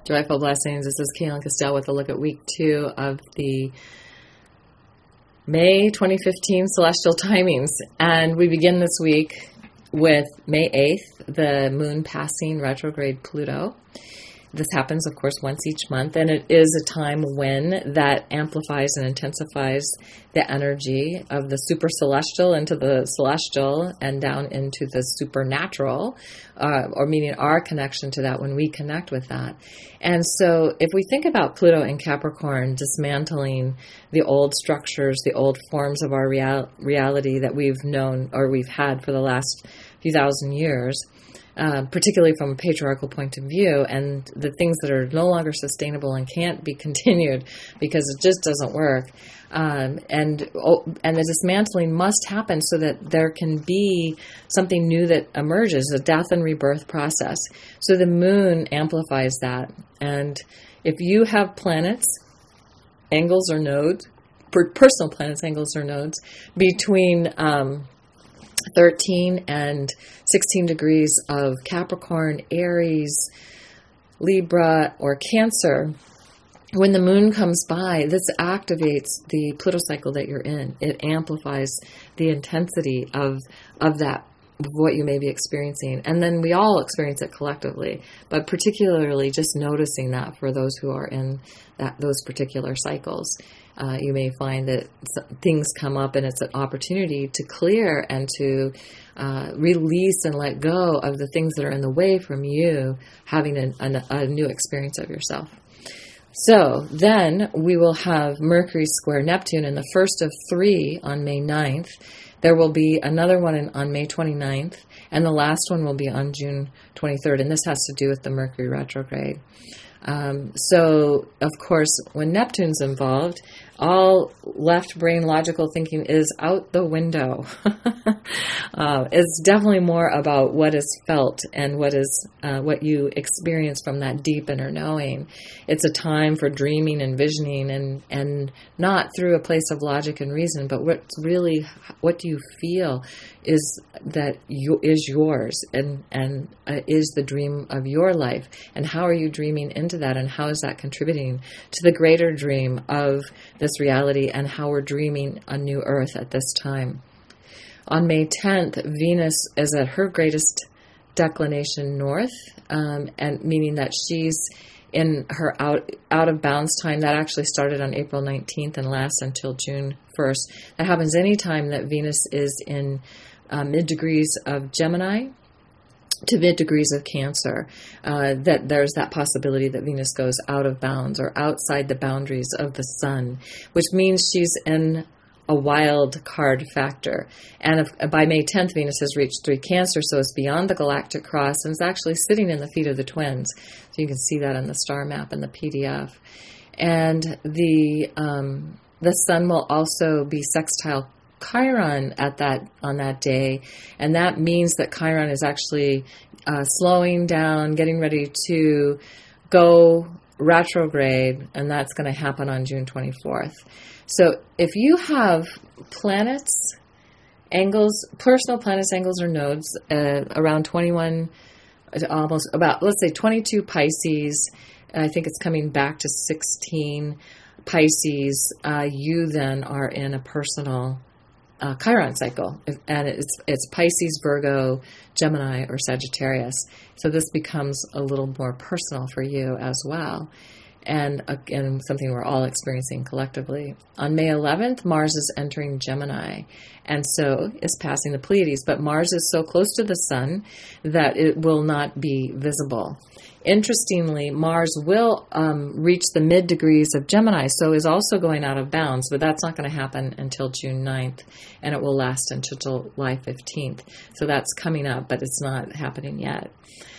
Joyful blessings. This is Kaylin Castell with a look at week 2 of the May 2015 celestial timings. And we begin this week with May 8th, the moon passing retrograde Pluto. This happens, of course, once each month, and it is a time when that amplifies and intensifies the energy of the super celestial into the celestial and down into the supernatural, or meaning our connection to that when we connect with that. And so if we think about Pluto in Capricorn dismantling the old structures, the old forms of our reality that we've known or we've had for the last few thousand years, particularly from a patriarchal point of view, and the things that are no longer sustainable and can't be continued because it just doesn't work. And the dismantling must happen so that there can be something new that emerges, a death and rebirth process. So the moon amplifies that. And if you have planets, angles or nodes, personal planets, angles or nodes, between 13 and 16 degrees of Capricorn, Aries, Libra, or Cancer, when the moon comes by, this activates the Pluto cycle that you're in. It amplifies the intensity of that, of what you may be experiencing. And then we all experience it collectively, but particularly just noticing that for those who are in those particular cycles. You may find that things come up and it's an opportunity to clear and to release and let go of the things that are in the way from you having a new experience of yourself. So then we will have Mercury square Neptune in the first of 3 on May 9th. There will be another one on May 29th, and the last one will be on June 23rd, and this has to do with the Mercury retrograde. So, of course, when Neptune's involved, all left brain logical thinking is out the window. It's definitely more about what is felt and what you experience from that deep inner knowing. It's a time for dreaming and visioning and not through a place of logic and reason, but what do you feel is yours and is the dream of your life, and how are you dreaming into that, and how is that contributing to the greater dream of this reality and how we're dreaming a new earth at this time. On May 10th, Venus is at her greatest declination north, and meaning that she's in her out of bounds time. That actually started on April 19th and lasts until June 1st. That happens any time that Venus is in mid-degrees of Gemini to mid-degrees of Cancer, that there's that possibility that Venus goes out of bounds or outside the boundaries of the sun, which means she's in a wild card factor. And by May 10th, Venus has reached 3 Cancer, so it's beyond the galactic cross, and it's actually sitting in the feet of the twins. So you can see that on the star map in the PDF. And the sun will also be sextile Chiron on that day, and that means that Chiron is actually slowing down, getting ready to go retrograde, and that's going to happen on June 24th. So if you have planets, angles, personal planets, angles, or nodes around 21, almost about, let's say 22 Pisces, and I think it's coming back to 16 Pisces, you then are in a personal Chiron cycle, and it's Pisces, Virgo, Gemini, or Sagittarius. So this becomes a little more personal for you as well, and something we're all experiencing collectively. On May 11th, Mars is entering Gemini, and so is passing the Pleiades, but Mars is so close to the Sun that it will not be visible. Interestingly, Mars will reach the mid-degrees of Gemini, so is also going out of bounds, but that's not going to happen until June 9th, and it will last until July 15th. So that's coming up, but it's not happening yet.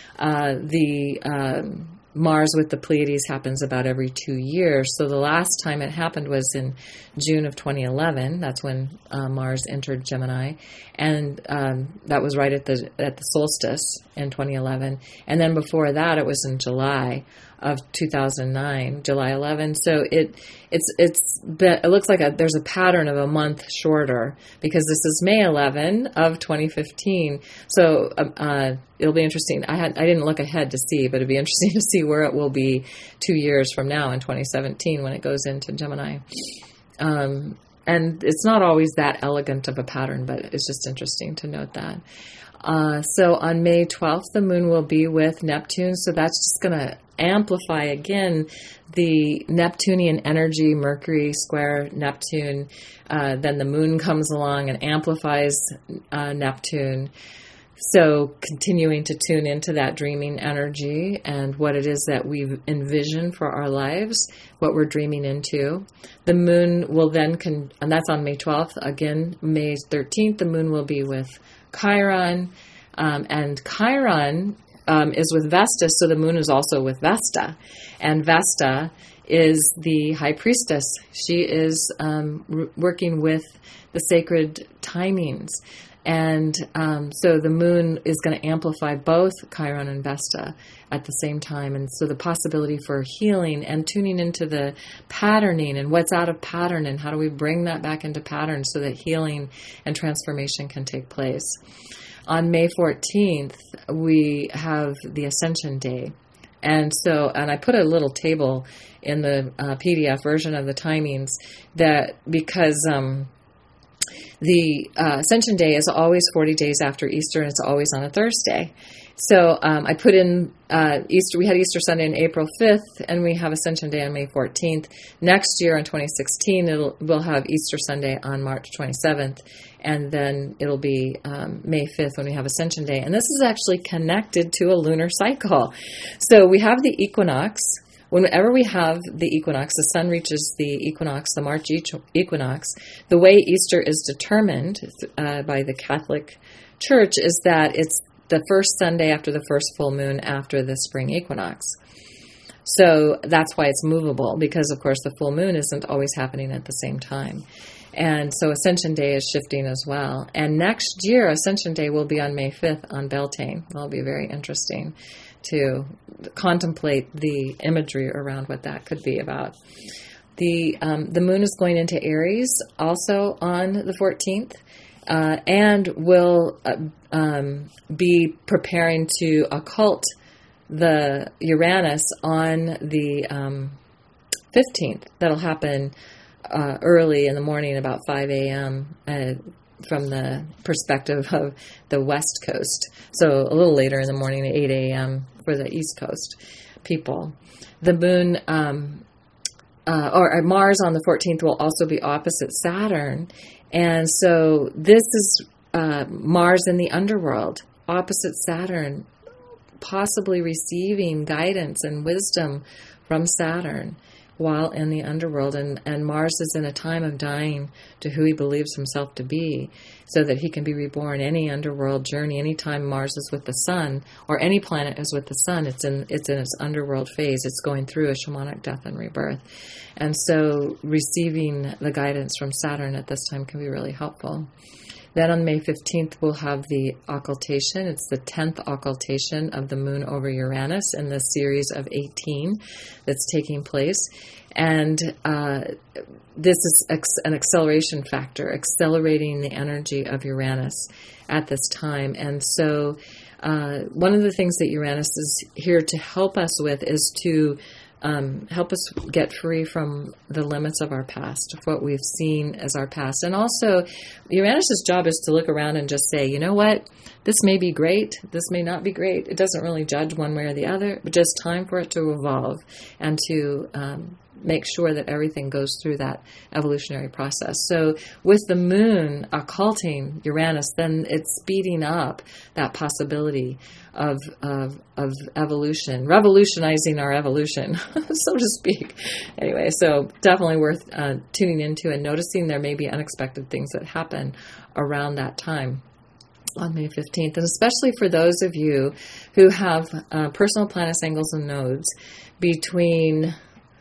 Mars with the Pleiades happens about every 2 years. So the last time it happened was in June of 2011. That's when Mars entered Gemini, and that was right at the solstice in 2011. And then before that, it was in July of 2009, July 11. So it looks like there's a pattern of a month shorter, because this is May 11 of 2015. So it'll be interesting. I didn't look ahead to see, but it'd be interesting to see where it will be 2 years from now in 2017 when it goes into Gemini. And it's not always that elegant of a pattern, but it's just interesting to note that. So on May 12th, the moon will be with Neptune. So that's just going to amplify again the Neptunian energy, Mercury square Neptune. Then the moon comes along and amplifies Neptune. So continuing to tune into that dreaming energy and what it is that we envision for our lives, what we're dreaming into. The moon will then, and that's on May 12th. Again, May 13th, the moon will be with Chiron. And Chiron is with Vesta, so the moon is also with Vesta. And Vesta is the high priestess. She is working with the sacred timings. And so the moon is going to amplify both Chiron and Vesta at the same time. And so the possibility for healing and tuning into the patterning and what's out of pattern and how do we bring that back into pattern so that healing and transformation can take place. On May 14th, we have the Ascension Day. And I put a little table in the PDF version of the timings that because the Ascension Day is always 40 days after Easter, and it's always on a Thursday. So I put in Easter. We had Easter Sunday on April 5th, and we have Ascension Day on May 14th. Next year, in 2016, we'll have Easter Sunday on March 27th, and then it'll be May 5th when we have Ascension Day. And this is actually connected to a lunar cycle. So we have the equinox. Whenever we have the equinox, the sun reaches the equinox, the March equinox, the way Easter is determined by the Catholic Church is that it's the first Sunday after the first full moon after the spring equinox. So that's why it's movable, because, of course, the full moon isn't always happening at the same time. And so Ascension Day is shifting as well. And next year, Ascension Day will be on May 5th on Beltane. That'll be very interesting to contemplate the imagery around what that could be about. The moon is going into Aries also on the 14th, and will be preparing to occult the Uranus on the 15th. That'll happen early in the morning, about 5 a.m., from the perspective of the West Coast. So a little later in the morning at 8 a.m. for the East Coast people. The moon, or Mars on the 14th will also be opposite Saturn. And so this is Mars in the underworld, opposite Saturn, possibly receiving guidance and wisdom from Saturn while in the underworld. And Mars is in a time of dying to who he believes himself to be, so that he can be reborn. Any underworld journey, anytime Mars is with the sun, or any planet is with the sun, it's in its underworld phase. It's going through a shamanic death and rebirth. And so receiving the guidance from Saturn at this time can be really helpful. Then on May 15th, we'll have the occultation. It's the 10th occultation of the moon over Uranus in the series of 18 that's taking place. And this is an acceleration factor, accelerating the energy of Uranus at this time. And so one of the things that Uranus is here to help us with is to help us get free from the limits of our past, of what we've seen as our past. And also, Uranus's job is to look around and just say, you know what, this may be great, this may not be great. It doesn't really judge one way or the other, but just time for it to evolve and to make sure that everything goes through that evolutionary process. So with the moon occulting Uranus, then it's speeding up that possibility of evolution, revolutionizing our evolution, so to speak. Anyway, so definitely worth tuning into and noticing. There may be unexpected things that happen around that time on May 15th, and especially for those of you who have personal planets, angles, and nodes between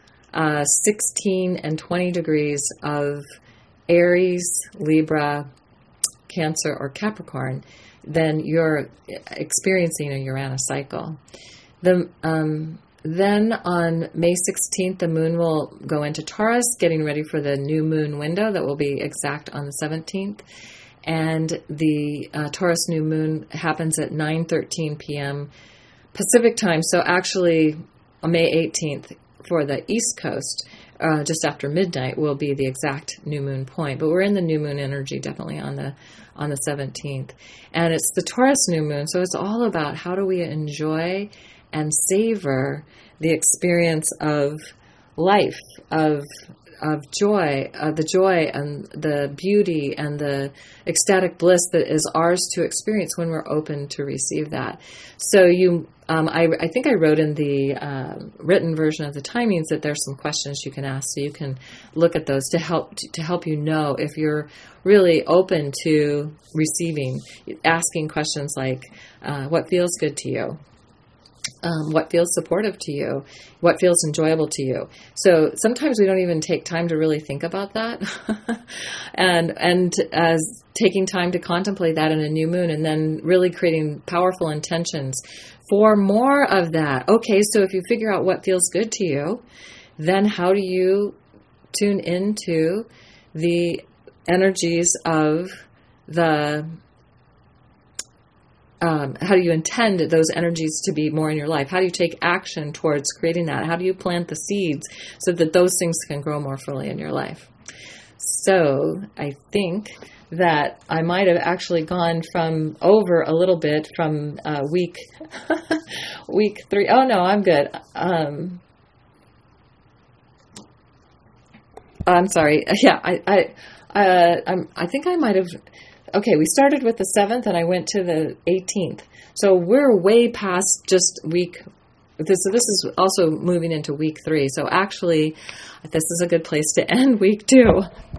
16 and 20 degrees of Aries, Libra, Cancer, or Capricorn, then you're experiencing a Uranus cycle. Then on May 16th, the moon will go into Taurus, getting ready for the new moon window that will be exact on the 17th. and the Taurus new moon happens at 9:13 p.m. Pacific time. So actually, May 18th for the East Coast, just after midnight, will be the exact new moon point. But we're in the new moon energy definitely on the 17th, and it's the Taurus new moon. So it's all about how do we enjoy and savor the experience of life, of joy, the joy and the beauty and the ecstatic bliss that is ours to experience when we're open to receive that. So I think I wrote in the written version of the timings that there's some questions you can ask, so you can look at those to help you know if you're really open to receiving. Asking questions like, what feels good to you? What feels supportive to you? What feels enjoyable to you? So sometimes we don't even take time to really think about that, and as taking time to contemplate that in a new moon, and then really creating powerful intentions for more of that. Okay, so if you figure out what feels good to you, then how do you tune into the energies of the how do you intend those energies to be more in your life? How do you take action towards creating that? How do you plant the seeds so that those things can grow more fully in your life? So I think that I might have actually gone over a little bit from week 3. Oh no, I'm good. I'm sorry. Yeah, I think I might have. Okay, we started with the 7th and I went to the 18th. So we're way past just week. This is also moving into week 3. So actually, this is a good place to end week 2.